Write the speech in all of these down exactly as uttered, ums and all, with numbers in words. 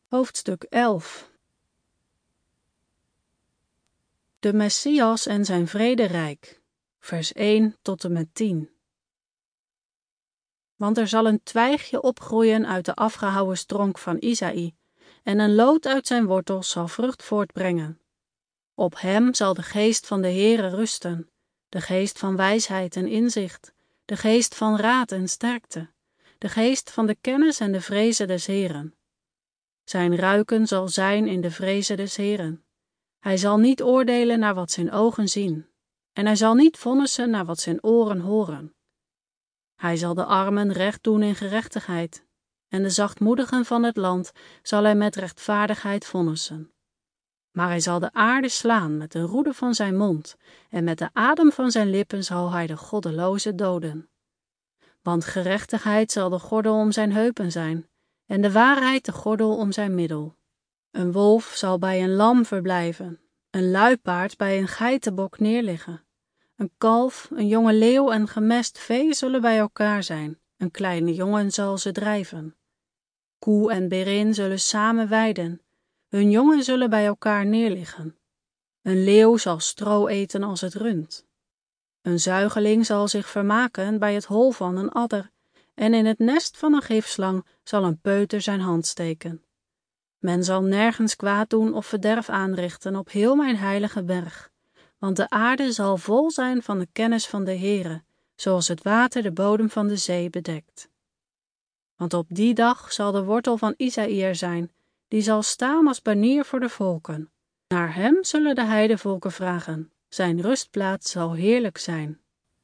Hoofdstuk elf. De Messias en zijn vrederijk, vers één tot en met tien. Want er zal een twijgje opgroeien uit de afgehouwen stronk van Isaï, en een loot uit zijn wortels zal vrucht voortbrengen. Op hem zal de geest van de Heere rusten, de geest van wijsheid en inzicht, de geest van raad en sterkte, de geest van de kennis en de vreze des Heeren. Zijn ruiken zal zijn in de vreze des Heeren. Hij zal niet oordelen naar wat zijn ogen zien, en hij zal niet vonnissen naar wat zijn oren horen. Hij zal de armen recht doen in gerechtigheid, en de zachtmoedigen van het land zal hij met rechtvaardigheid vonnissen. Maar hij zal de aarde slaan met de roede van zijn mond, en met de adem van zijn lippen zal hij de goddelozen doden. Want gerechtigheid zal de gordel om zijn heupen zijn, en de waarheid de gordel om zijn middel. Een wolf zal bij een lam verblijven, een luipaard bij een geitenbok neerliggen. Een kalf, een jonge leeuw en gemest vee zullen bij elkaar zijn, een kleine jongen zal ze drijven. Koe en berin zullen samen weiden, hun jongen zullen bij elkaar neerliggen. Een leeuw zal stro eten als het rund. Een zuigeling zal zich vermaken bij het hol van een adder, en in het nest van een gifslang zal een peuter zijn hand steken. Men zal nergens kwaad doen of verderf aanrichten op heel mijn heilige berg, want de aarde zal vol zijn van de kennis van de Heere, zoals het water de bodem van de zee bedekt. Want op die dag zal de wortel van Isaï er zijn, die zal staan als banier voor de volken. Naar hem zullen de heidevolken vragen, zijn rustplaats zal heerlijk zijn.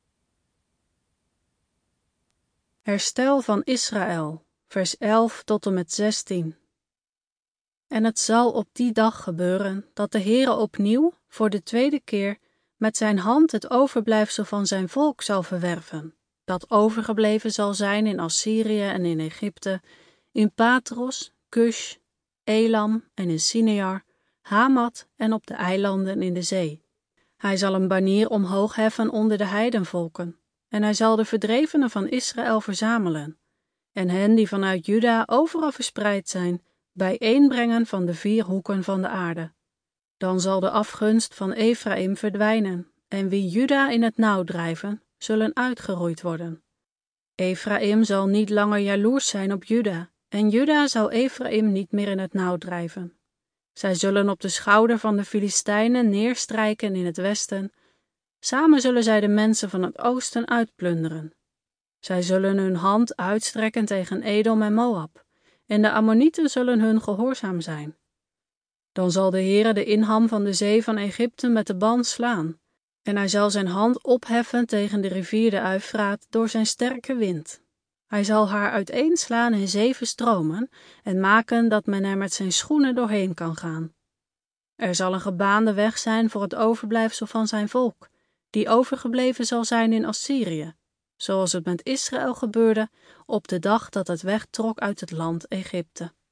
Herstel van Israël, vers elf tot en met zestien. En het zal op die dag gebeuren dat de Heere opnieuw, voor de tweede keer, met zijn hand het overblijfsel van zijn volk zal verwerven, dat overgebleven zal zijn in Assyrië en in Egypte, in Patros, Cush, Elam en in Sinear, Hamat en op de eilanden in de zee. Hij zal een banier omhoog heffen onder de heidenvolken, en hij zal de verdrevenen van Israël verzamelen, en hen die vanuit Juda overal verspreid zijn, bijeenbrengen van de vier hoeken van de aarde. Dan zal de afgunst van Efraïm verdwijnen, en wie Juda in het nauw drijven, zullen uitgeroeid worden. Efraïm zal niet langer jaloers zijn op Juda, en Juda zal Efraïm niet meer in het nauw drijven. Zij zullen op de schouder van de Filistijnen neerstrijken in het westen. Samen zullen zij de mensen van het oosten uitplunderen. Zij zullen hun hand uitstrekken tegen Edom en Moab, en de Ammonieten zullen hun gehoorzaam zijn. Dan zal de Heere de inham van de zee van Egypte met de ban slaan, en hij zal zijn hand opheffen tegen de rivier de Uifraat door zijn sterke wind. Hij zal haar uiteenslaan in zeven stromen en maken dat men er met zijn schoenen doorheen kan gaan. Er zal een gebaande weg zijn voor het overblijfsel van zijn volk, die overgebleven zal zijn in Assyrië, zoals het met Israël gebeurde op de dag dat het wegtrok uit het land Egypte.